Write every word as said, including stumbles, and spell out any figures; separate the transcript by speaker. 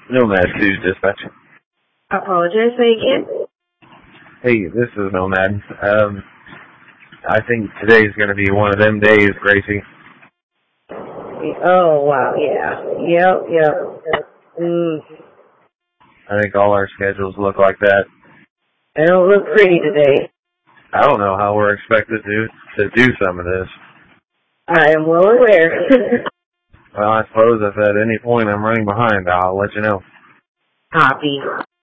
Speaker 1: Nomad two Dispatch.
Speaker 2: I apologize, say again.
Speaker 1: Hey, this is Nomad. Um, I think today's going to be one of them days, Gracie.
Speaker 2: Oh, wow, yeah. Yep, yep. Mm.
Speaker 1: I think all our schedules look like that.
Speaker 2: They don't look pretty today.
Speaker 1: I don't know how we're expected to, to do some of this.
Speaker 2: I am well aware.
Speaker 1: Well, I suppose if at any point I'm running behind, I'll let you know.
Speaker 2: Copy.